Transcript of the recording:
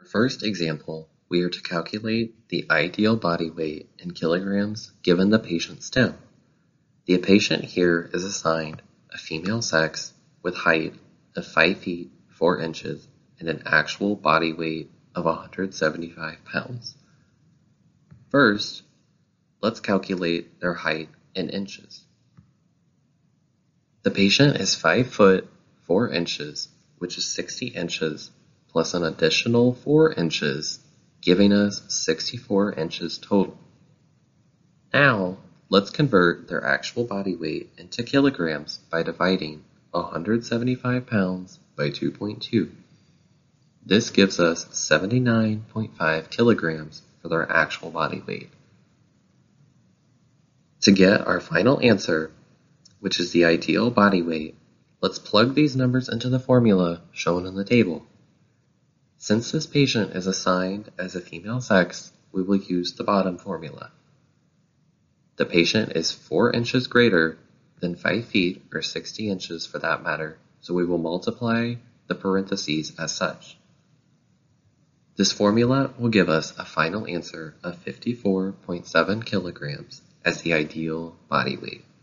First example, we are to calculate the ideal body weight in kilograms given the patient's STEM. The patient here is assigned a female sex with height of 5 feet 4 inches and an actual body weight of 175 pounds. First, let's calculate their height in inches. The patient is 5 foot 4 inches, which is 60 inches, plus an additional 4 inches, giving us 64 inches total. Now, let's convert their actual body weight into kilograms by dividing 175 pounds by 2.2. This gives us 79.5 kilograms for their actual body weight. To get our final answer, which is the ideal body weight, let's plug these numbers into the formula shown in the table. Since this patient is assigned as a female sex, we will use the bottom formula. The patient is 4 inches greater than 5 feet, or 60 inches for that matter, so we will multiply the parentheses as such. This formula will give us a final answer of 54.7 kilograms as the ideal body weight.